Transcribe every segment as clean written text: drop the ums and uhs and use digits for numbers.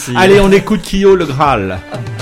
Allez, on écoute Kyo, le Graal.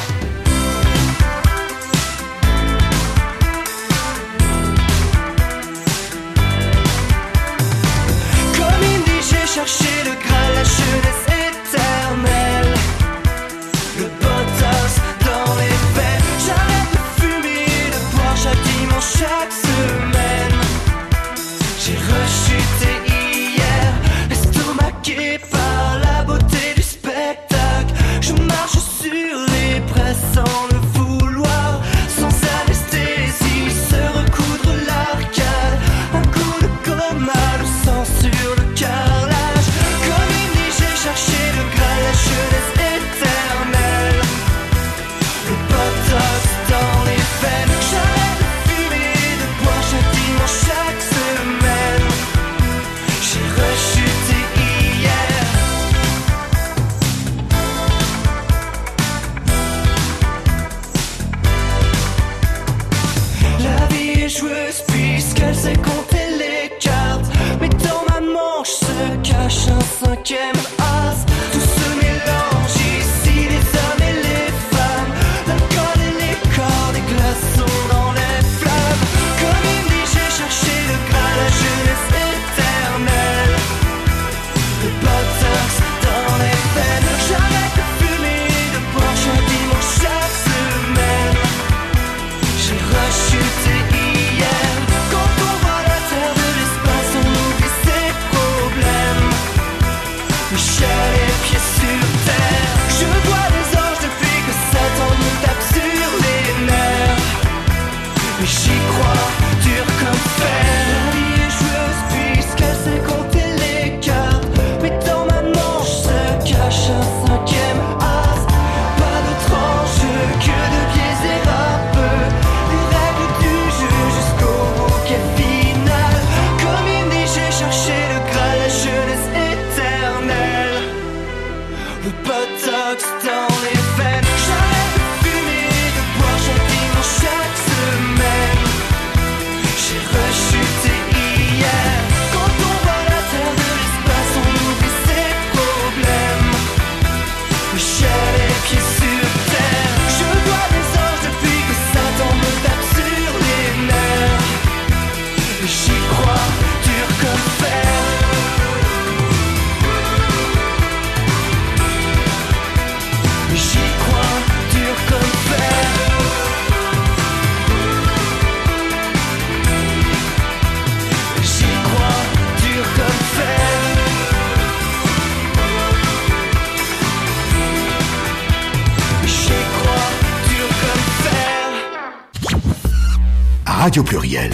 Radio Pluriel,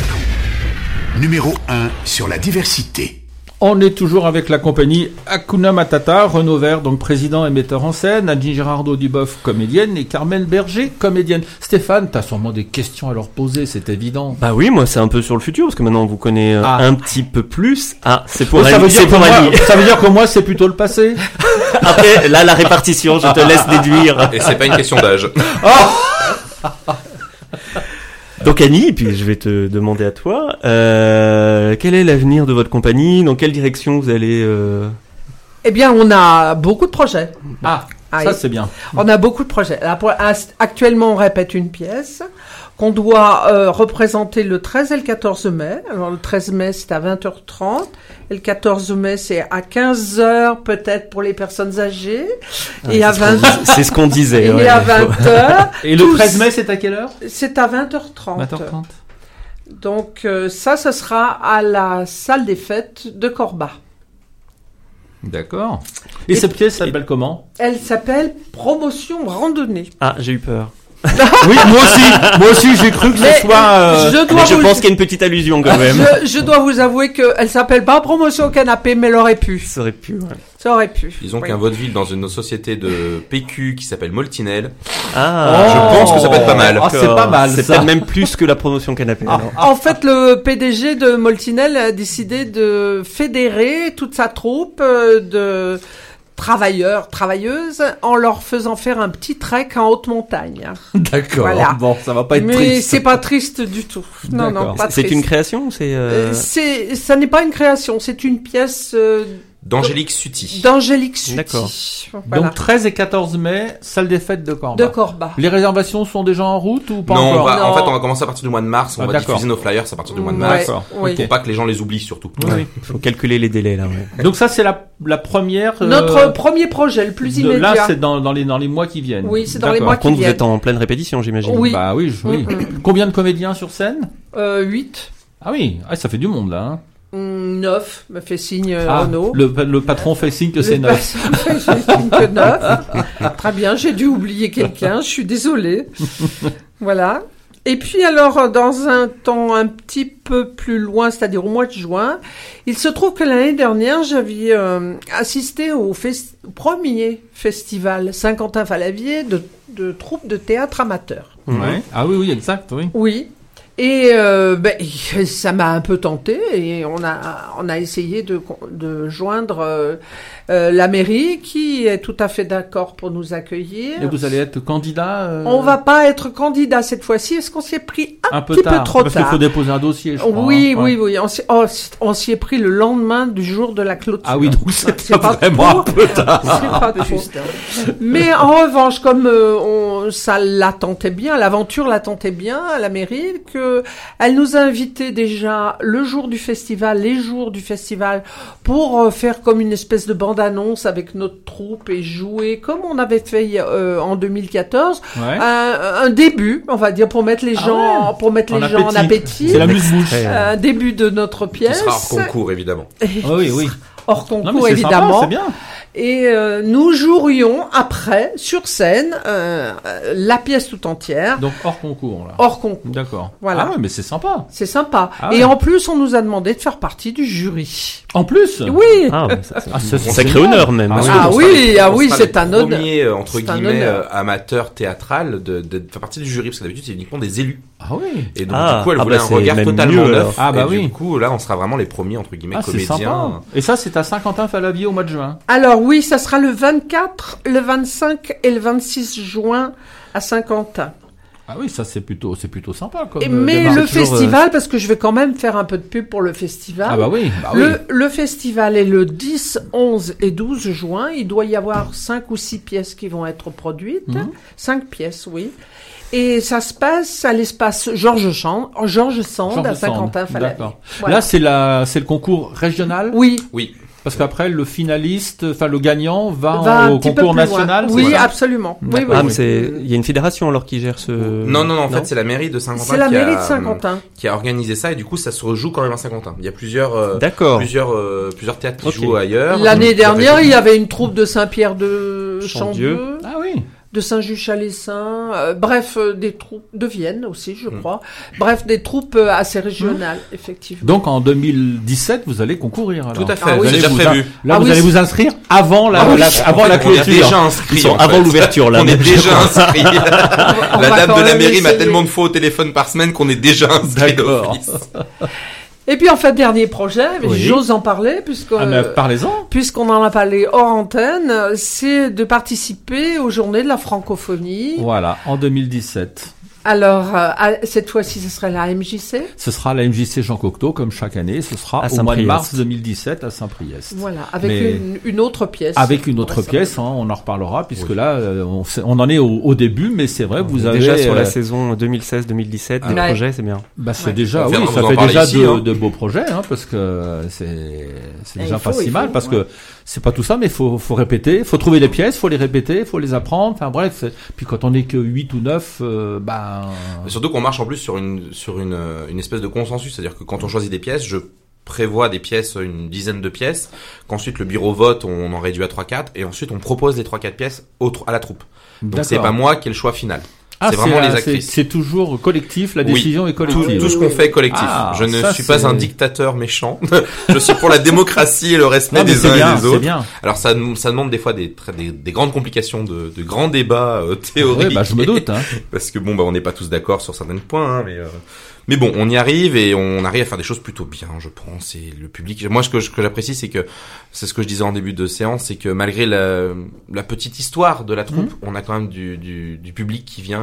numéro 1 sur la diversité. On est toujours avec la compagnie Hakuna Matata, Renaud Vert, donc président et metteur en scène, Annie Girardot-Duboff, comédienne, et Carmel Berger, comédienne. Stéphane, t'as sûrement des questions à leur poser, c'est évident. Bah oui, moi c'est un peu sur le futur, parce que maintenant on vous connaît un petit peu plus. Ah, c'est pour Annie. Ça veut dire que moi c'est plutôt le passé. Après, là la répartition, je te laisse déduire. Et c'est pas une question d'âge. Oh Donc Annie, puis je vais te demander à toi, quel est l'avenir de votre compagnie? Dans quelle direction vous allez Eh bien, on a beaucoup de projets. Ça c'est bien. On a beaucoup de projets. Là, actuellement, on répète une pièce qu'on doit représenter le 13 et le 14 mai. Alors le 13 mai, c'est à 20h30. Et le 14 mai, c'est à 15h, peut-être pour les personnes âgées. Et à 20h. C'est ce qu'on disait. Et à 20h. Et le 13 mai, c'est à quelle heure? C'est à 20h30. 20h30. Donc, ça sera à la salle des fêtes de Corba. D'accord. Et cette pièce s'appelle comment? Elle s'appelle Promotion Randonnée. Ah, j'ai eu peur. Oui, moi aussi, j'ai cru que ce soit. Je pense qu'il y a une petite allusion quand même. Je dois vous avouer qu'elle s'appelle pas Promotion Canapé, mais elle aurait pu. Ça aurait pu, ouais. Ça aurait pu. Disons qu'un vaudeville dans une société de PQ qui s'appelle Moltinel. Je pense que ça peut être pas mal. C'est pas mal. C'est peut-être même plus que la Promotion Canapé. En fait, le PDG de Moltinel a décidé de fédérer toute sa troupe de travailleurs, travailleuses, en leur faisant faire un petit trek en haute montagne. D'accord. Voilà. Bon, ça va pas être mais triste. Mais c'est pas triste du tout. Non, pas c'est triste. une création ou c'est ça n'est pas une création, c'est une pièce D'Angélique Suti. D'Angélique Suti. D'accord. Voilà. Donc 13 et 14 mai, salle des fêtes de Corba. De Corba. Les réservations sont déjà en route ou pas Non, encore en Non. fait, on va commencer à partir du mois de mars. On Ah, va d'accord. diffuser nos flyers à partir du mois de Ouais, mars. D'accord. oui. Pour pas que les gens les oublient, surtout. Oui. Faut calculer les délais là. Ouais. Donc ça c'est la première. Notre premier projet, le plus de- immédiat. Là c'est dans les mois qui viennent. Oui, c'est dans les D'accord. mois Par contre, vous viennent. êtes en pleine répétition, j'imagine. Oui. Bah oui. Combien de comédiens sur scène? 8. Ah oui, ça fait du monde là. Hein. 9, me fait signe Renaud. Le patron fait signe que c'est 9. Fait signe que 9. Très bien, j'ai dû oublier quelqu'un, je suis désolée. Voilà. Et puis alors, dans un temps un petit peu plus loin, c'est-à-dire au mois de juin, il se trouve que l'année dernière, j'avais assisté au premier festival Saint-Quentin-Falavier de troupes de théâtre amateurs. Ouais. Ah oui, exact, oui. Oui. Et ça m'a un peu tenté et on a essayé de joindre la mairie qui est tout à fait d'accord pour nous accueillir. Et vous allez être candidat On va pas être candidat cette fois-ci parce qu'on s'y est pris un peu petit tard, peu trop parce qu'il tard. faut déposer un dossier, je crois. Oui, hein. oui, oui. On s'y est pris le lendemain du jour de la clôture. Ah oui, donc c'est C'est pas vraiment trop. un peu tard. C'est pas trop. Mais en revanche, comme ça la tentait bien, l'aventure la tentait bien à la mairie, que elle nous a invités déjà les jours du festival, pour faire comme une espèce de bande-annonce avec notre troupe et jouer comme on avait fait en 2014, Ouais. un début, on va dire, pour mettre les gens, en appétit. C'est la muse-bouche. Un début de notre Qui pièce. sera hors concours, évidemment. Ah oui, oui. Hors Non, mais concours, c'est évidemment. sympa, c'est bien. Et nous jouerions après, sur scène, la pièce tout entière, Donc hors concours, là. hors concours. D'accord. Voilà. Ah ouais, mais c'est sympa. C'est sympa. Ah Et ouais. en plus, on nous a demandé de faire partie du jury. En plus. Oui. Ah, mais ça, c'est Ah, c'est un sacré génial. honneur même. Ah hein. oui. Ah On oui, sera ah le- oui, on sera c'est un le honneur. premier, entre C'est un guillemets, honneur. amateur théâtral de faire partie du jury, parce que d'habitude, c'est uniquement des élus. Ah oui. Et donc, Ah, du coup, elle ah voulait bah, un c'est regard même totalement mieux, neuf. alors. Ah bah et oui. du coup, là, on sera vraiment les premiers, entre guillemets, Ah, c'est comédiens. sympa. Et ça, c'est à Saint-Quentin-Falavier au mois de juin. Alors oui, ça sera le 24, le 25 et le 26 juin à Saint-Quentin. Ah oui, ça c'est plutôt sympa comme. Mais démarche. le c'est toujours, festival, parce que je vais quand même faire un peu de pub pour le festival. Ah bah oui. Bah oui. Le festival est le 10, 11 et 12 juin. Il doit y avoir 5 ou 6 pièces qui vont être produites. 5 pièces, oui. Et ça se passe à l'espace Georges Sand à Georges Saint-Quentin-Falavier. D'accord. Voilà. Là, c'est le concours régional. Oui. Oui. Parce qu'après, le finaliste, enfin le gagnant, va Va un au petit peu concours plus loin. national. Oui, c'est ça absolument. Oui, oui. Ah, mais oui. il y a une fédération alors qui gère ce. Non, en fait, c'est la mairie de Saint-Quentin C'est la qui a, mairie de Saint-Quentin. qui a organisé ça, et du coup, ça se rejoue quand même à Saint-Quentin. Il y a plusieurs D'accord. théâtres qui Ok. jouent ailleurs. L'année dernière, il y a avait une troupe de Saint-Pierre de Chandieu. Chandieu, Ah oui. de Saint-Just-Chalessin, bref, des troupes de Vienne aussi, je crois. Bref, des troupes assez régionales, effectivement. Donc en 2017, vous allez concourir. Alors. Tout à fait, Ah oui. c'est Vous déjà allez prévu. Là, Ah vous oui, allez c'est- vous inscrire avant la On est clôture. déjà inscrits. Ils sont en avant fait. l'ouverture là. On est même. déjà inscrits. On La va dame quand de la même mairie m'a essayer. tellement de fois au téléphone par semaine qu'on est déjà inscrits D'accord. d'office. Et puis, en fait, dernier projet, mais Oui. j'ose en parler, Ah, mais parlez-en. puisqu'on en a parlé hors antenne, c'est de participer aux Journées de la francophonie. Voilà, en 2017. Alors, cette fois-ci, ce serait la MJC. Ce sera la MJC Jean Cocteau, comme chaque année. Ce sera À au mois de Saint-Priest. mars 2017 à Saint-Priest. Voilà, avec Mais- une autre pièce. Avec une autre Ouais, ça- pièce, hein, on en reparlera, puisque Oui. là, on en est au début, mais c'est vrai, vous avez Déjà sur la saison 2016-2017, des Ouais. projets, c'est bien. Bah c'est Ouais. déjà, On oui, viendra ça vous en fait parler déjà ici, hein. de beaux projets, hein, parce que c'est déjà il pas faut, si il mal, faut, parce ouais. que c'est pas tout ça, mais faut répéter, faut trouver les pièces, faut les répéter, faut les apprendre, enfin bref, puis quand on est que 8 ou 9, Surtout qu'on marche en plus sur une espèce de consensus, c'est-à-dire que quand on choisit des pièces, je prévois des pièces, une dizaine de pièces, qu'ensuite le bureau vote, on en réduit à 3-4, et ensuite on propose les 3-4 pièces à la troupe. Donc c'est pas moi qui ai le choix final. c'est vraiment les actrices. C'est toujours collectif, la Oui. décision est collective. Tout ce qu'on fait est collectif. Ah, je ne ça, suis pas c'est- un dictateur méchant. Je suis pour la démocratie et le respect Non, mais des c'est uns bien, et des c'est autres. bien. Alors ça demande des fois des grandes complications, de grands débats théoriques. Ouais, bah, je me doute, hein. Parce que bon, on n'est pas tous d'accord sur certains points, hein, mais bon, on y arrive et on arrive à faire des choses plutôt bien, je pense. Et le public, moi, ce que j'apprécie, c'est que c'est ce que je disais en début de séance, c'est que malgré la petite histoire de la troupe, on a quand même du public qui vient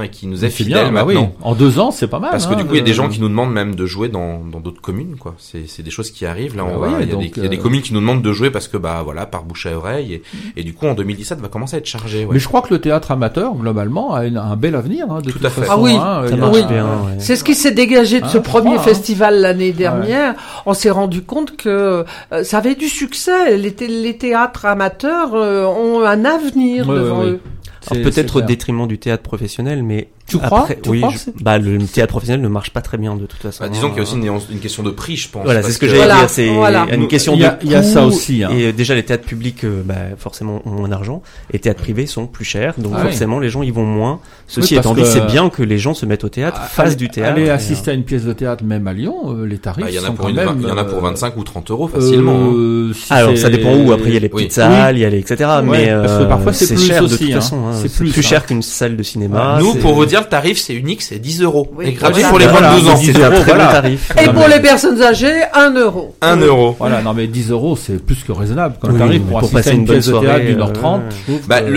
et qui nous est C'est fidèle bien, bah oui. maintenant. En 2 ans, c'est pas mal. Parce que hein, du coup, il y a des gens qui nous demandent même de jouer dans d'autres communes, quoi. C'est des choses qui arrivent. Là, il y a des communes qui nous demandent de jouer parce que, bah, voilà, par bouche à oreille. Et du coup, en 2017, va commencer à être chargé, ouais. Mais je crois que le théâtre amateur, globalement, a un bel avenir, hein, de Tout toute à fait. façon. Ah oui, hein, Ça il y a- marche oui. bien, ouais. C'est ce qui s'est dégagé de ce je premier crois, hein. festival l'année dernière. On s'est rendu compte que ça avait du succès. Les théâtres amateurs ont un avenir Ouais, devant ouais, eux. C'est- Alors, peut-être c'est au clair. détriment du théâtre professionnel, mais Tu crois après, Tu oui, crois bah le théâtre professionnel ne marche pas très bien de toute façon. Bah, disons qu'il y a aussi une question de prix, je pense. Voilà, parce c'est ce que j'allais Voilà, dire. C'est voilà. une question Il de y a coût, ça aussi, hein. Et déjà, les théâtres publics, forcément, ont moins d'argent. Les théâtres privés sont plus chers, donc Ah forcément, les gens y vont moins. Ceci Oui, étant parce dit, que- c'est bien que les gens se mettent au théâtre, fassent du théâtre. Aller et, assister à une pièce de théâtre, même à Lyon, les tarifs Bah, il y en a sont pour quand même... il y en a pour 25 ou 30 euros facilement. hein. si Alors, c'est- ça dépend où. Après, il y a les Oui. petites salles, il y a les, etc. Ouais, mais parce que parfois, c'est plus cher de aussi, toute hein. façon. hein. C'est C'est plus, plus hein. cher qu'une salle de cinéma. Nous, c'est- pour vous dire, le tarif, c'est unique, c'est 10 euros. Oui, et gratuit voilà. pour les moins Voilà, de 12 ans. 10 c'est un euros, très voilà. bon tarif. Et Non, pour mais- les personnes âgées, 1 euro. 1 euro. Voilà, non mais 10 euros, c'est plus que raisonnable. Quand Oui, t'arrives mais pour pour assister à passer une une bonne pièce de théâtre soirée, d'1h30, je trouve Bah, que-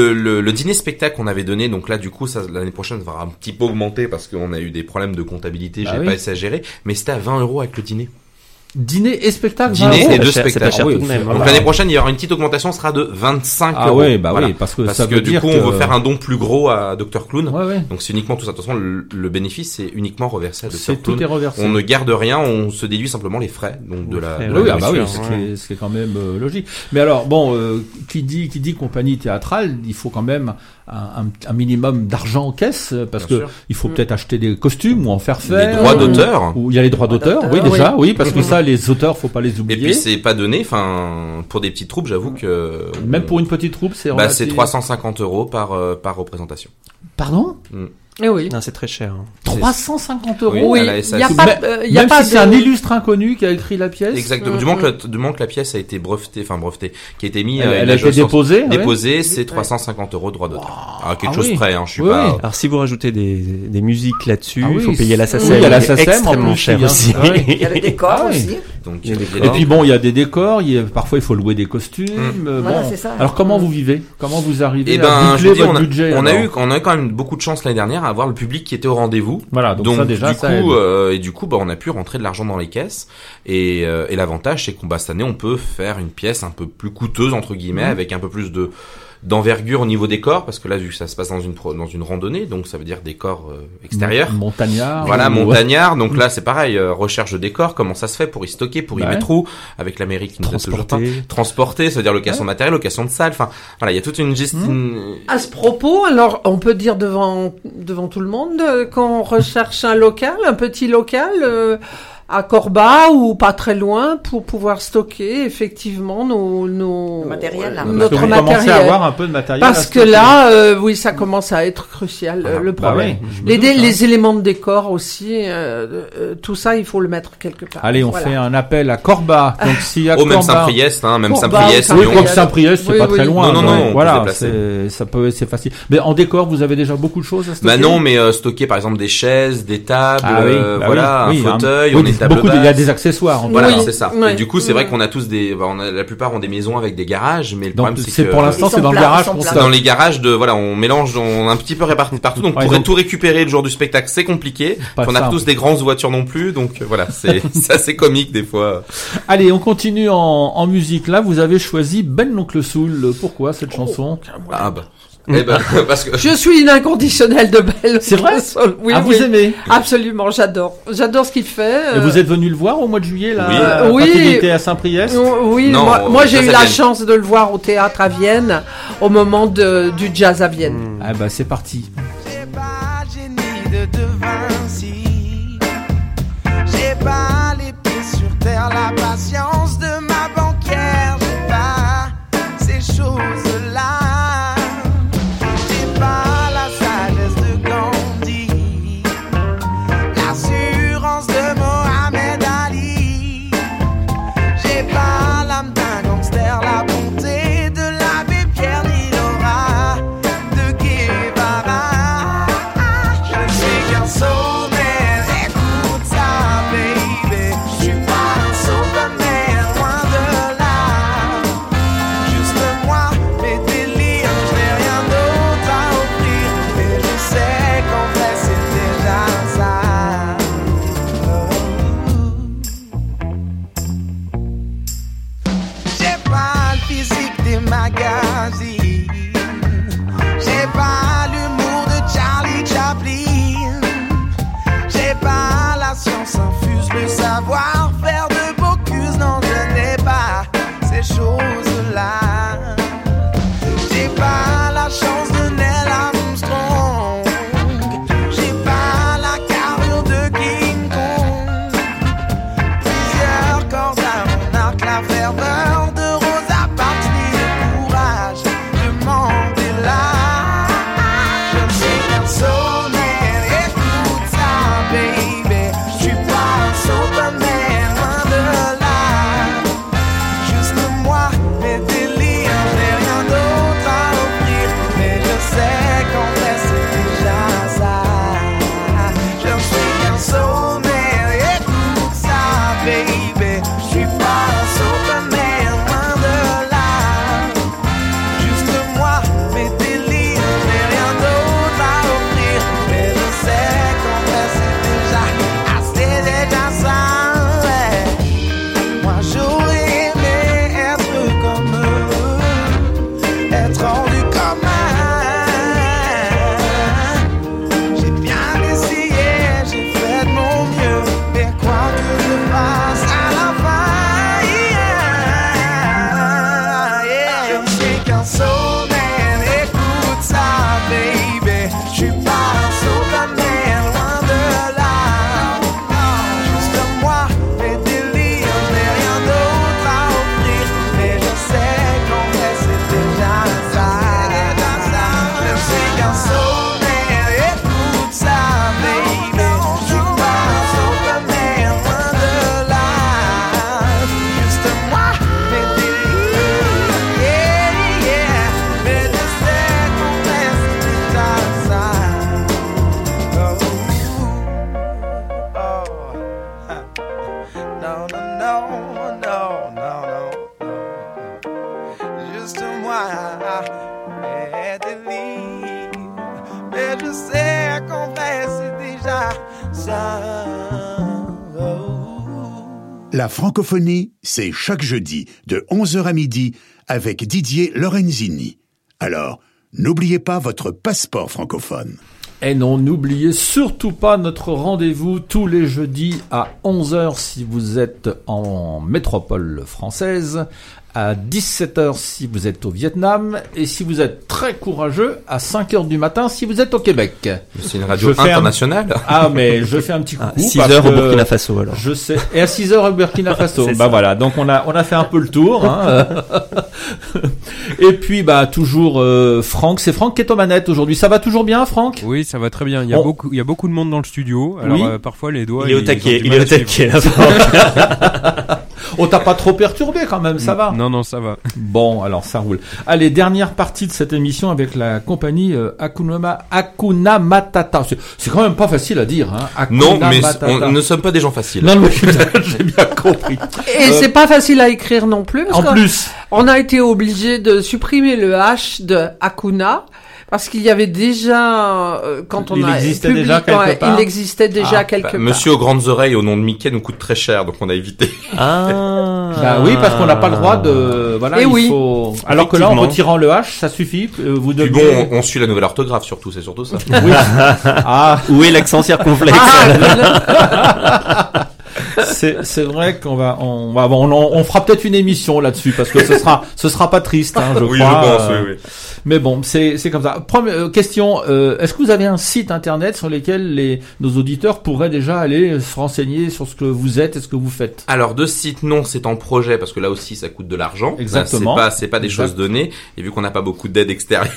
le dîner spectacle qu'on avait donné, donc là, du coup, ça, l'année prochaine, ça va un petit peu augmenter parce qu'on a eu des problèmes de comptabilité, Bah j'ai oui. pas exagéré, mais c'était à 20 euros avec le dîner. Dîner et spectacle, Dîner 20 et euros. pas deux cher, c'est pas spectacles. cher Oui, tout de même. c'est- hein. Donc l'année prochaine, il y aura une petite augmentation, sera de 25 Ah euros. ouais, bah Voilà. oui, parce que Parce ça que veut du dire coup, que... on veut faire un don plus gros à Dr Clown. Ouais, ouais. Donc c'est uniquement tout ça. De toute façon, le bénéfice, c'est uniquement reversé à Dr C'est tout Clown. est reversé. On ne garde rien, on se déduit simplement les frais. Donc de la, frais, de Oui, la ah bah oui, nourriture. ce qui est quand même logique. Mais alors, bon, qui dit compagnie théâtrale, il faut quand même un minimum d'argent en caisse, parce Bien que sûr. il faut peut-être acheter des costumes ou en faire faire. Les droits ou- d'auteur. Ou il y a les droits d'auteur, oui d'auteur, déjà, oui, parce que ça, les auteurs, faut pas les Et oublier. puis c'est pas donné, enfin, pour des petites troupes, j'avoue que... Même pour une petite troupe, c'est Bah, c'est relatif- 350 euros par représentation. Pardon Eh oui. Non, c'est très cher. hein. 350 euros. Oui, Oui, à la il SAS. n'y a pas, y a Même pas si c'est un de... illustre inconnu qui a écrit la pièce. Exactement. Du moment que la pièce a été brevetée, qui a été mise, Elle a été déposée. ouais. déposée, c'est 350 euros de droit d'auteur. Alors quelque Ah chose oui. près, hein, je suis Oui, pas... oui. Alors, si vous rajoutez des musiques là-dessus, Ah il oui, faut payer la c'est- SACEM. oui, il y a la qui est SACEM, en extrêmement plus, cher oui, hein. aussi. Ouais. Il y a le décor Ah oui. aussi. Donc, Il y a des il y a Et décors. puis bon, il y a des décors, parfois il faut louer des costumes. Voilà, bon. c'est ça. Alors comment vous vivez? Comment vous arrivez Eh à ben, je boucler vous dis, votre budget on a alors eu quand même beaucoup de chance l'année dernière à avoir le public qui était au rendez-vous. Voilà, donc ça déjà, du ça coup, aide. du coup, bah, on a pu rentrer de l'argent dans les caisses. Et l'avantage, c'est qu'on, bah, cette année, on peut faire une pièce un peu plus coûteuse entre guillemets, avec un peu plus d'envergure au niveau décor, parce que là, vu que ça se passe dans une randonnée, donc ça veut dire décor extérieur. Montagnard. Voilà, ou- montagnard. Donc là, c'est pareil, recherche de décor, comment ça se fait pour y stocker, pour y Ouais. mettre où, avec la mairie qui nous aide toujours pas. Transporter. Transporter, c'est-à-dire location de matériel, location de salle. Enfin, voilà, il y a toute une gestion. À ce propos, alors on peut dire devant tout le monde qu'on recherche un local, un petit local à Corba ou pas très loin pour pouvoir stocker effectivement nos Le matériel, là. Parce que notre vous commencez à matériel. avoir un peu de matériel. Parce à que stocker. là, oui, ça commence à être crucial le Bah problème. oui, je me doute, hein. Les éléments de décor aussi, tout ça, il faut le mettre quelque part. Allez, on Voilà. fait un appel à Corba. Donc s'il y a Oh, même Corba, Saint-Priest, hein, même Corba, Saint-Priest, Saint-Priest. oui, Lyon. comme Saint-Priest, c'est Oui, pas oui. très loin. Non, non, ouais. non, on peut voilà, se déplacer. c'est facile. Mais en décor, vous avez déjà beaucoup de choses à stocker. Bah non, mais stocker par exemple des chaises, des tables, Ah oui, bah voilà, oui, un oui, fauteuil, oui, on est table beaucoup. Il y a basse. des accessoires. en Voilà, tout cas. c'est ça. Ouais. Et du coup, c'est vrai Ouais. qu'on a tous la plupart ont des maisons avec des garages, mais le Donc problème c'est que pour l'instant, Ils c'est sont dans le plats, garage ils sont qu'on plats. stocke. dans les garages on mélange, on a un petit peu réparti partout, donc Ouais, pour donc- tout récupérer le jour du spectacle, c'est compliqué. Pas On a simple. tous des grandes voitures non plus, donc voilà, c'est assez comique des fois. Allez, on continue en musique. Là, vous avez choisi Ben l'Oncle Soul. Pourquoi cette chanson? Ah bah. Eh ben, parce que Je suis une inconditionnelle de Belle. C'est vrai Oui, Ah, oui. vous aimez? Absolument, j'adore. J'adore ce qu'il fait. Et vous êtes venu le voir au mois de juillet, là? Oui. Quand il était à Saint-Priest? Oui, Non, moi j'ai ça, eu ça la Vienne. chance de le voir au théâtre à Vienne au moment du jazz à Vienne. Ah bah, c'est parti. J'ai pas le génie de De Vinci. J'ai pas les pieds sur terre, la patience de ma banquière. J'ai pas ces choses-là. J'ai pas la sagesse de Gandhi, l'assurance de Mohamed Ali. J'ai pas l'âme d'un gangster, la bonté de l'abbé Pierre ni l'aura de Guevara. Je suis qu'un soulman, écoute ça, baby. Je suis pas un superman, la chance de Neil Armstrong. J'ai pas la carrure de King Kong. Plusieurs cordes à mon arc, la ferveur de Rosa Parks, ni le courage de Mandela. Je ne suis qu'un soulman, écoute ça, baby. Je suis pas un Superman, loin de là. Juste moi, mes délires, j'ai rien d'autre à offrir. Mais je sais qu'en vrai c'est déjà ça. Je ne suis qu'un soulman, écoute ça, baby. Je suis pas un Superman, loin de là. Juste moi, mes délires, j'ai rien d'autre à offrir. Mais je sais qu'en vrai c'est déjà ça. Ouais. Moi j'aurais aimé être comme eux, être hors du commun. J'ai bien essayé, j'ai fait de mon mieux, mais quoi que je fasse à la fin, je ne suis qu'un soulman, écoute ça, baby. Je suis pas un Superman, loin de là. Juste moi, mes délires, j'ai rien d'autre à offrir. Mais je sais qu'en vrai c'est déjà ça. Je suis qu'un soulman, écoute ça, baby. Je suis pas un Superman, loin de là. Juste moi, mes délires, yeah, yeah. Mais je sais qu'en vrai c'est déjà ça. Oh, oh. Non, non, non, non, non, non. Juste moi, mes délires. Mais je sais qu'en vrai c'est déjà ça. La francophonie, c'est chaque jeudi de 11h à midi avec Didier Lorenzini. Alors, n'oubliez pas votre passeport francophone. Et non, n'oubliez surtout pas notre rendez-vous tous les jeudis à 11h si vous êtes en métropole française, à 17h si vous êtes au Vietnam, et si vous êtes très courageux, à 5h du matin si vous êtes au Québec. C'est une radio Je fais internationale. Ah, mais je fais un petit coucou. 6h au Burkina Faso, alors. Je sais. Et à 6h au Burkina Faso. C'est Bah ça. voilà. Donc on a fait un peu le tour, hein. Et puis, toujours, Franck. C'est Franck qui est aux manettes aujourd'hui. Ça va toujours bien, Franck? Oui, ça va très bien. Il y a beaucoup de monde dans le studio. Alors, Oui. parfois, les doigts. Il est au ils taquet, ont du il mal est au à suivre. taquet, là. Oh, t'as pas trop perturbé quand même, ça va? Non, ça va. Bon, alors ça roule. Allez, dernière partie de cette émission avec la compagnie Hakuna Matata. C'est quand même pas facile à dire, hein. Hakuna Non, mais Matata. on ne sommes pas des gens faciles. Non, mais j'ai bien compris. Et c'est pas facile à écrire non plus. Parce En que plus, on a été obligé de supprimer le H de Hakuna. Parce qu'il y avait déjà, quand on Il a existait publié, déjà quelque ouais, part. il existait déjà Ah, quelque part. Monsieur aux grandes oreilles au nom de Mickey nous coûte très cher, donc on a évité. Ah. bah oui, parce qu'on n'a pas le droit de, voilà, Et il oui. faut, alors que là, en Effectivement. retirant le H, ça suffit, vous Puis devez, bon, on suit la nouvelle orthographe surtout, c'est surtout ça. oui. Ah, Où est l'accent circonflexe? c'est vrai on fera peut-être une émission là-dessus parce que ce sera pas triste, hein, je Oui, crois. je pense, oui. Mais bon, c'est comme ça. Première question, est-ce que vous avez un site internet sur lequel nos auditeurs pourraient déjà aller se renseigner sur ce que vous êtes et ce que vous faites? Alors, de site, non, c'est en projet, parce que là aussi, ça coûte de l'argent. Exactement. C'est pas des Exact. choses données. Et vu qu'on n'a pas beaucoup d'aide extérieure,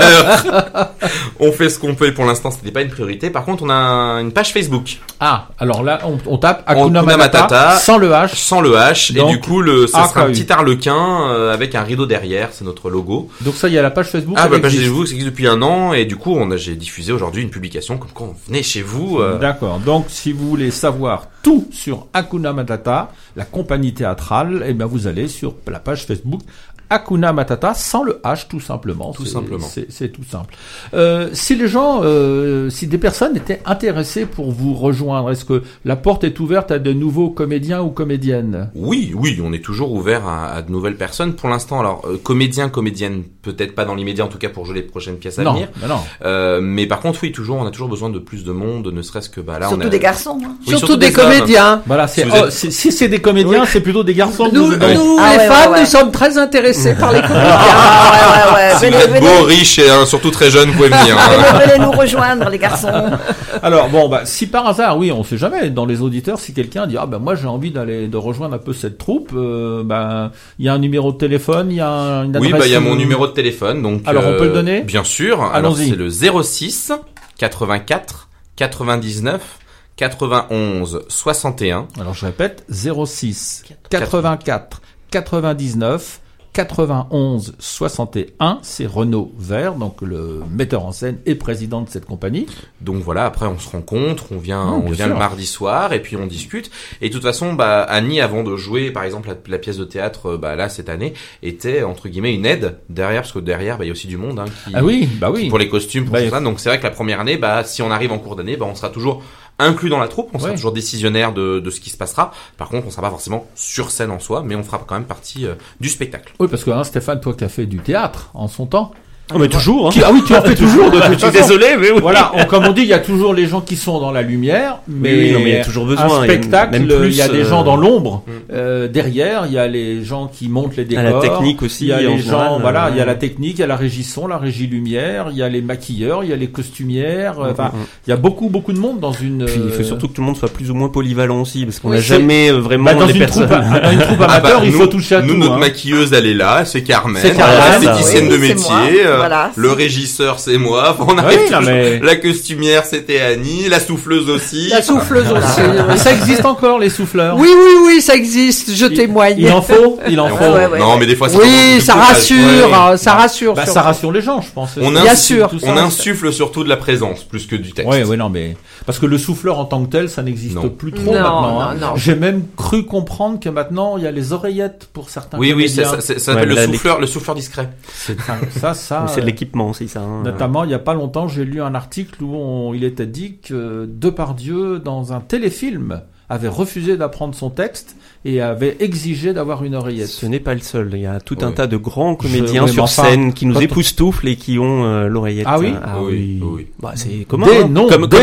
on fait ce qu'on peut, et pour l'instant, c'était pas une priorité. Par contre, on a une page Facebook. Ah, alors là, on tape Hakuna Hakuna Matata Matata, sans le H. sans le H. Donc, et du coup, ça sera un AKU. petit arlequin, avec un rideau derrière. C'est notre logo. Donc ça, il y a la page Facebook. Ah, elle la page existe. Facebook, ça existe depuis un an. Et du coup, j'ai diffusé aujourd'hui une publication comme quand on venait chez vous. D'accord. Donc, si vous voulez savoir tout sur Hakuna Matata, la compagnie théâtrale, eh bien, vous allez sur la page Facebook Hakuna Matata sans le H, tout simplement. Tout C'est- simplement. C'est tout simple. Si les gens, si des personnes étaient intéressées pour vous rejoindre, est-ce que la porte est ouverte à de nouveaux comédiens ou comédiennes? Oui, on est toujours ouvert à de nouvelles personnes. Pour l'instant, alors, comédienne, peut-être pas dans l'immédiat, en tout cas pour jouer les prochaines pièces à Non, venir. mais non. Mais par contre, oui, on a toujours besoin de plus de monde, ne serait-ce que, là, Surtout on a... des garçons. Hein. Oui, Surtout des hommes. comédiens. Voilà, Si vous êtes- si c'est des comédiens, c'est plutôt des garçons. que Nous, vous aimez. nous Ah les ouais, femmes, ouais. nous sommes très intéressés intéressés par les comédiens. Ouais. Si vous êtes beau, riche et surtout très jeune, vous pouvez venir. Venez nous rejoindre, les garçons. Alors bon, si par hasard, oui, on sait jamais, dans les auditeurs, si quelqu'un dit moi j'ai envie de rejoindre un peu cette troupe, il y a un numéro de téléphone, il y a une adresse. Oui, il y a mon numéro de téléphone, donc. Alors on peut le donner? Bien sûr. Allons-y. Alors c'est le 06 84 99 91 61. Alors je répète, 06 84 99 91 61, c'est Renaud Vert, donc le metteur en scène et président de cette compagnie. Donc voilà, après on se rencontre, on vient sûr. le mardi soir et puis on discute. Et de toute façon, Annie, avant de jouer, par exemple, la pièce de théâtre, là cette année, était entre guillemets une aide derrière, parce que derrière, il y a aussi du monde qui, pour les costumes, pour tout ça. Donc c'est vrai que la première année, si on arrive en cours d'année, on sera toujours inclus dans la troupe, on sera toujours décisionnaire de ce qui se passera. Par contre, on sera pas forcément sur scène en soi, mais on fera quand même partie du spectacle. Oui, parce que Stéphane, toi qui as fait du théâtre en son temps. Mais toujours. Ah oui, tu en fais toujours. Je suis désolé, mais oui. Voilà, comme on dit, il y a toujours les gens qui sont dans la lumière, mais il y a toujours besoin. Un spectacle, il y a des gens dans l'ombre. Derrière, il y a les gens qui montent les décors. À la technique aussi. Il y a les gens, il y a la technique, il y a la régie son, la régie lumière, il y a les maquilleurs, il y a les costumières. Il y a beaucoup de monde dans une. Puis il faut surtout que tout le monde soit plus ou moins polyvalent aussi, parce qu'on n'a jamais vraiment dans des une personnes. Dans une troupe amateur, il faut toucher à tout. Notre maquilleuse, elle est là, c'est Carmen. la esthéticienne de métier. Voilà. Le régisseur, c'est moi. On arrive toujours. La costumière, c'était Annie. La souffleuse aussi. La souffleuse aussi. Ça existe encore, les souffleurs? Oui, ça existe. Je témoigne. Il en faut. Non, mais des fois, oui, ça rassure. Ça rassure. Ça rassure les gens, je pense. Bien sûr. On insuffle surtout de la présence, plus que du texte. Oui, non, mais parce que le souffleur en tant que tel, ça n'existe plus trop maintenant. Non. J'ai même cru comprendre que maintenant, il y a les oreillettes pour certains. Oui, ça s'appelle le souffleur discret. Ça. C'est de l'équipement aussi, ça. Notamment, il y a pas longtemps, j'ai lu un article où il était dit que Depardieu, dans un téléfilm, avait refusé d'apprendre son texte et avait exigé d'avoir une oreillette. Ce n'est pas le seul. Il y a tout un tas de grands comédiens sur scène qui nous époustouflent et qui ont l'oreillette. Ah oui? Oui. C'est commun. Des noms.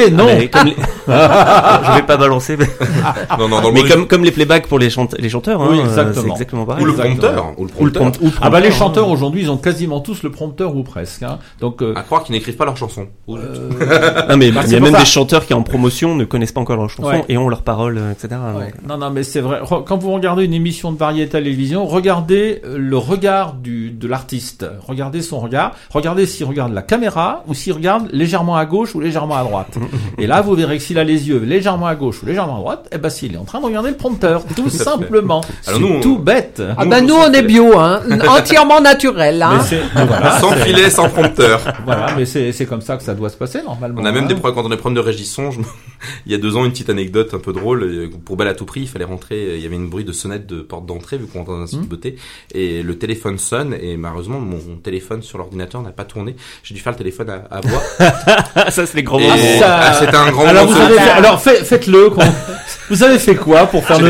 Je vais pas balancer. Mais comme les playbacks pour les chanteurs. Oui, exactement. C'est exactement pareil. Ou le prompteur. Les chanteurs aujourd'hui, ils ont quasiment tous le prompteur ou presque. Donc, à croire qu'ils n'écrivent pas leurs chansons. Non, mais il y a même des chanteurs qui en promotion ne connaissent pas encore leurs chansons et ont leurs paroles, etc. Non, mais c'est vrai. Quand vous regardez une émission de variété à la télévision, regardez le regard de l'artiste. Regardez son regard. Regardez s'il regarde la caméra ou s'il regarde légèrement à gauche ou légèrement à droite. Et là, vous verrez que s'il a les yeux légèrement à gauche ou légèrement à droite, s'il est en train de regarder le prompteur. Tout simplement. Alors c'est tout bête. Nous, on est bio, entièrement naturel, sans filet, sans prompteur. Voilà, mais c'est comme ça que ça doit se passer, normalement. On a même des problèmes, quand on a des problèmes de régisson, il y a 2 ans, une petite anecdote un peu drôle. Pour Belle à tout prix, il fallait rentrer, il y avait une bruit de sonnette de porte d'entrée, vu qu'on entend un site de beauté, et le téléphone sonne, et malheureusement, mon téléphone sur l'ordinateur n'a pas tourné. J'ai dû faire le téléphone à voix. Ça, c'est les grands moments. C'était un grand moment. Alors, faites-le. Vous avez fait quoi pour faire le...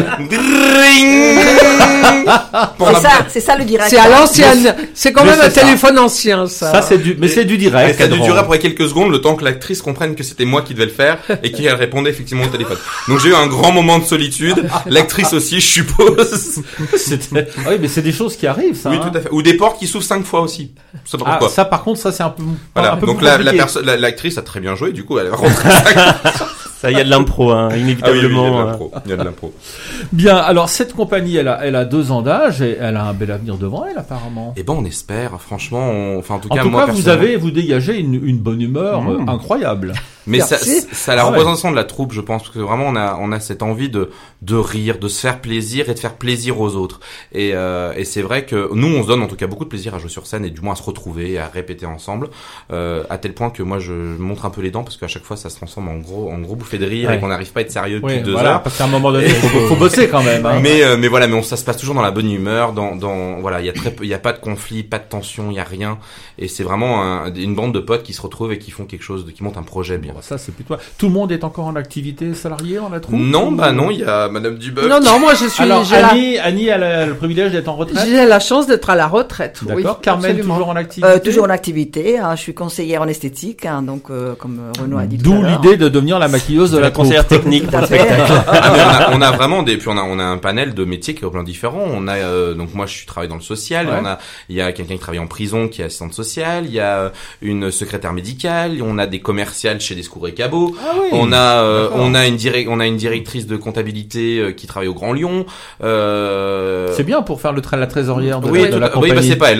C'est ça le direct. C'est à l'ancienne. C'est quand même un téléphone ancien, ça. Ça, c'est du direct. Ça a dû durer après quelques secondes, le temps que l'actrice comprenne que c'était moi qui devais le faire, et qu'elle répondait effectivement au téléphone. Donc j'ai eu un grand moment de solitude. L'actrice aussi, je suppose. Oui, mais c'est des choses qui arrivent, ça. Oui, tout à fait. Ou des portes qui s'ouvrent 5 fois aussi. Ça, pourquoi. Ça, par contre, ça, c'est un peu, donc l'actrice a très bien joué, du coup, elle va rentrer. Ça, il y a de l'impro, inévitablement. Il y a de l'impro. Bien, alors, cette compagnie, elle a 2 ans d'âge et elle a un bel avenir devant elle, apparemment. Eh ben, on espère, franchement, en tout cas, vous dégagez une bonne humeur incroyable. Mais ça la représentation de la troupe, je pense, parce que vraiment on a cette envie de rire, de se faire plaisir et de faire plaisir aux autres. Et c'est vrai que nous on se donne en tout cas beaucoup de plaisir à jouer sur scène et du moins à se retrouver, à répéter ensemble, à tel point que moi je montre un peu les dents parce qu'à chaque fois ça se transforme en gros bouffée de rire et qu'on n'arrive pas à être sérieux depuis 2 heures. Parce qu'à un moment donné faut bosser quand même. Mais ça se passe toujours dans la bonne humeur, voilà, il y a pas de conflit, pas de tension, il y a rien et c'est vraiment une bande de potes qui se retrouvent et qui font quelque chose, qui montent un projet bien. bah, ça c'est plutôt. Tout le monde est encore en activité salariée dans la troupe? Non, non, il y a Madame Duboeuf. Non, moi je suis. Alors, Annie a le privilège d'être en retraite? J'ai la chance d'être à la retraite. D'accord. Oui, Carmen, absolument. toujours en activité? Toujours en activité. Je suis conseillère en esthétique, donc comme Renaud a dit tout à D'où l'heure. l'idée de devenir la maquilleuse de la conseillère technique pour le spectacle. Ah, mais on a vraiment on a un panel de métiers qui est plein différents. On a donc moi je travaille dans le social. Ouais. Il y a quelqu'un qui travaille en prison qui est assistante sociale. Il y a une secrétaire médicale. On a des commerciales chez des secours et cabots. Ah oui. On a une directrice de comptabilité qui travaille au Grand Lyon. C'est bien pour faire la trésorière de, oui, de la oui, compagnie. bah c'est pas elle.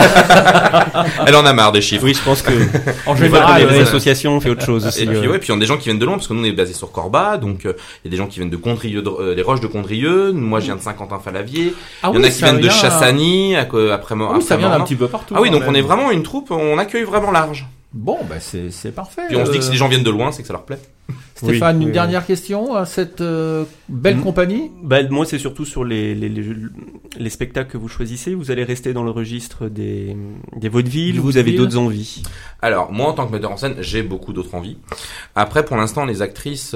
Elle en a marre des chiffres. Oui, je pense que En général, les général, associations on fait autre chose aussi. Et puis puis on a des gens qui viennent de loin parce que nous on est basé sur Corba, donc il y a des gens qui viennent de Condrieu, les Roches de Condrieu. Moi je viens de Saint-Quentin-Falavier. Ah Il y en oui, a qui ça viennent de vient- Chassagny après Ah oui, ça vient d'un Mornan. petit peu partout. Ah oui, quand donc on même. est vraiment une troupe, on accueille vraiment large. Bon, bah c'est parfait. Puis on se dit que si les gens viennent de loin, c'est que ça leur plaît. Stéphane, Oui, une dernière question à cette belle compagnie? Bah, moi, c'est surtout sur les spectacles que vous choisissez. Vous allez rester dans le registre des vaudevilles Du ou vous avez vaudeville. d'autres envies? Alors, moi, en tant que metteur en scène, j'ai beaucoup d'autres envies. Après, pour l'instant, les actrices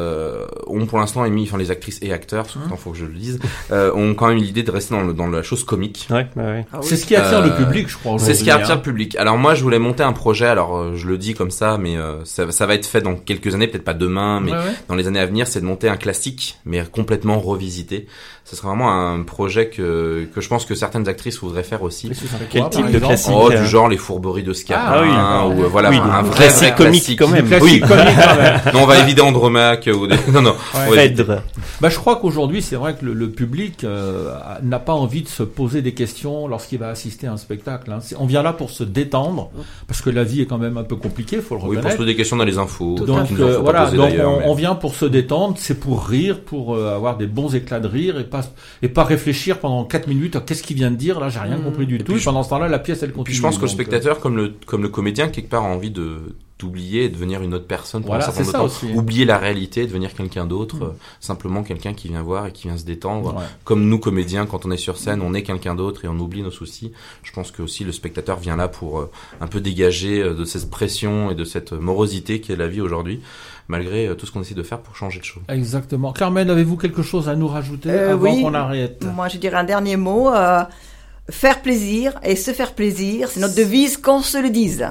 ont pour l'instant émis, enfin les actrices et acteurs, parce qu'il faut que je le dise, ont quand même l'idée de rester dans la chose comique. Ouais, ouais. C'est ce qui attire le public, je crois. C'est ce qui aujourd'hui, attire hein. le public. Alors moi, je voulais monter un projet. Alors je le dis comme ça, mais ça va être fait dans quelques années, peut-être pas demain, mais Ouais, ouais. dans les années à venir, c'est de monter un classique, mais complètement revisité. Ce serait vraiment un projet que je pense que certaines actrices voudraient faire aussi. Et ce serait Quel quoi, type par de exemple classique? Oh, du genre les fourberies de Scapin, Ah oui, d'accord. ou voilà, Oui, un des vrai classiques comiques classique. quand même. Classique comique, quand même. Non, on va éviter Andromaque ou des... Non. on va éviter. Phèdre. Bah, je crois qu'aujourd'hui, c'est vrai que le public n'a pas envie de se poser des questions lorsqu'il va assister à un spectacle. Hein. On vient là pour se détendre, parce que la vie est quand même un peu compliquée, faut le Oui, pour se reconnaître. poser des questions dans les infos. Donc qui nous en sont pas voilà, posées donc d'ailleurs, mais- on vient pour se détendre, c'est pour rire, pour avoir des bons éclats de rire et pas réfléchir pendant 4 minutes. Qu'est-ce qu'il vient de dire là? J'ai rien compris du tout. puis Et pendant ce temps-là, la pièce elle continue. Puis je pense que le Donc, spectateur, comme le comédien, quelque part a envie d'oublier et de devenir une autre personne pendant Voilà, un certain c'est nombre de ça temps. aussi. Oublier la réalité, devenir quelqu'un d'autre, simplement quelqu'un qui vient voir et qui vient se détendre. Ouais. Comme nous comédiens, quand on est sur scène, on est quelqu'un d'autre et on oublie nos soucis. Je pense que aussi le spectateur vient là pour un peu dégager de cette pression et de cette morosité qui est la vie aujourd'hui, malgré tout ce qu'on essaie de faire pour changer de choses. Exactement. Carmen, avez-vous quelque chose à nous rajouter avant oui. qu'on arrête? Moi, je dirais un dernier mot. Faire plaisir et se faire plaisir, c'est notre devise qu'on se le dise.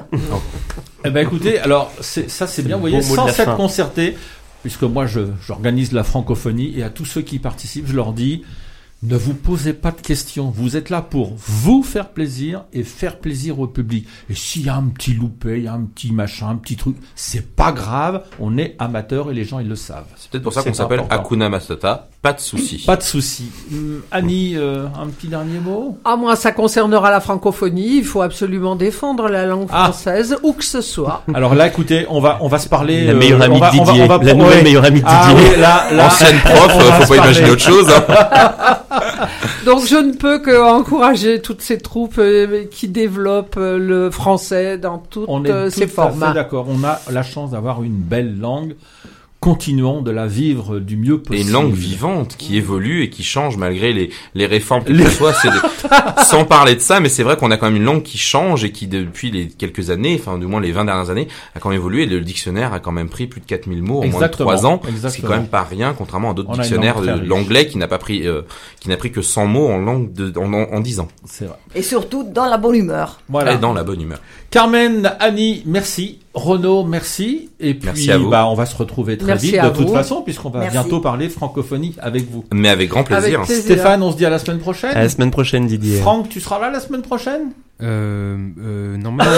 Eh ben écoutez, alors c'est bien, vous voyez, beau mot de sans la s'être fin. concerté, puisque moi j'organise la francophonie et à tous ceux qui participent, je leur dis ne vous posez pas de questions. Vous êtes là pour vous faire plaisir et faire plaisir au public. Et s'il y a un petit loupé, il y a un petit machin, un petit truc, c'est pas grave. On est amateur et les gens ils le savent. C'est peut-être pour ça C'est qu'on s'appelle important. Hakuna Matata, pas de soucis. Pas de souci. Annie, un petit dernier mot? Ah, moi, ça concernera la francophonie. Il faut absolument défendre la langue française, où que ce soit. Alors là, écoutez, on va se parler. La meilleure amie de Didier. La nouvelle ouais. meilleure amie de Ah Didier. oui, là, Ancienne prof, on va faut se pas parler. imaginer autre chose. Hein. Donc, je ne peux que encourager toutes ces troupes qui développent le français dans toutes On est ces tout à fait formats. d'accord. On a la chance d'avoir une belle langue. Continuons de la vivre du mieux Et possible. une langue vivante qui évolue et qui change malgré les réformes que ce soit. Sans parler de ça, mais c'est vrai qu'on a quand même une langue qui change et qui depuis les quelques années, enfin du moins les 20 dernières années, a quand même évolué. Le dictionnaire a quand même pris plus de 4000 mots en moins de Exactement, 3 ans. Ce qui est exactement. quand même pas rien, contrairement à d'autres On a une dictionnaires langue très de riche. l'anglais qui n'a pris que 100 mots en langue en 10 ans. C'est vrai. Et surtout dans la bonne humeur. Voilà. Et dans la bonne humeur. Carmen, Annie, merci. Renaud, merci. Et puis, Merci à vous. on va se retrouver très Merci vite à de toute vous. façon, puisqu'on va Merci. bientôt parler francophonie avec vous. Mais avec grand plaisir. Avec plaisir. Stéphane, on se dit à la semaine prochaine. À la semaine prochaine, Didier. Franck, tu seras là la semaine prochaine? Normalement,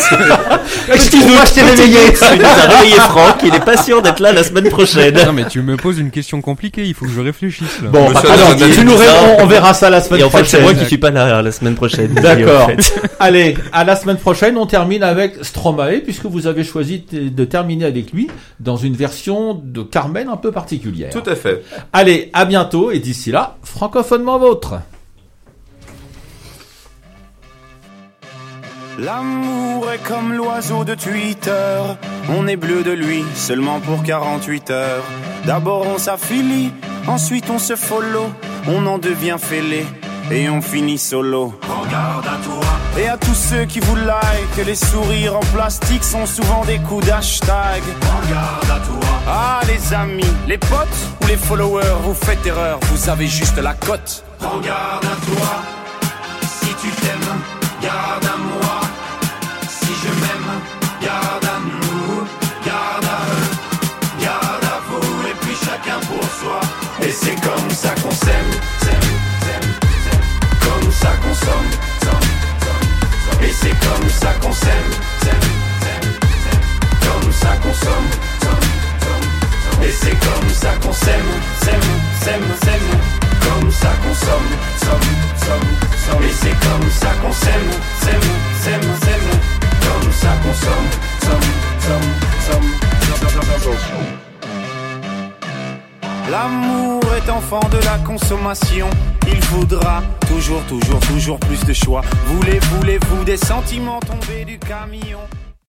Excuse-moi, je t'ai réveillé. Il nous a réveillé Franck, il est pas sûr d'être là la semaine prochaine. non mais tu me poses une question compliqué, il faut que je réfléchisse là. Bon, Monsieur alors, Adrien, tu nous réponds, on verra ça la semaine Et en fait, prochaine. c'est moi qui suis pas là la semaine prochaine. D'accord. En fait. Allez, à la semaine prochaine, on termine avec Stromae, puisque vous avez choisi de terminer avec lui dans une version de Carmen un peu particulière. Tout à fait. Allez, à bientôt, et d'ici là, francophonement vôtre. L'amour est comme l'oiseau de Twitter. On est bleu de lui seulement pour 48 heures. D'abord on s'affilie, ensuite on se follow. On en devient fêlé et on finit solo. Regarde à toi. Et à tous ceux qui vous like, les sourires en plastique sont souvent des coups d'hashtag. Prends garde à toi. Ah les amis, les potes ou les followers, vous faites erreur, vous avez juste la cote. Prends garde à toi. Si tu t'aimes, garde à moi. Si je m'aime, garde à nous. Garde à eux, garde à vous. Et puis chacun pour soi. Et c'est comme ça qu'on s'aime, comme ça qu'on somme. Et c'est comme ça qu'on s'aime, comme ça qu'on somme. Et c'est comme ça qu'on s'aime, comme ça qu'on somme. Et c'est comme ça qu'on s'aime, comme ça qu'on somme. L'amour est enfant de la consommation. Il faudra toujours plus de choix. Voulez-vous des sentiments tombés du camion?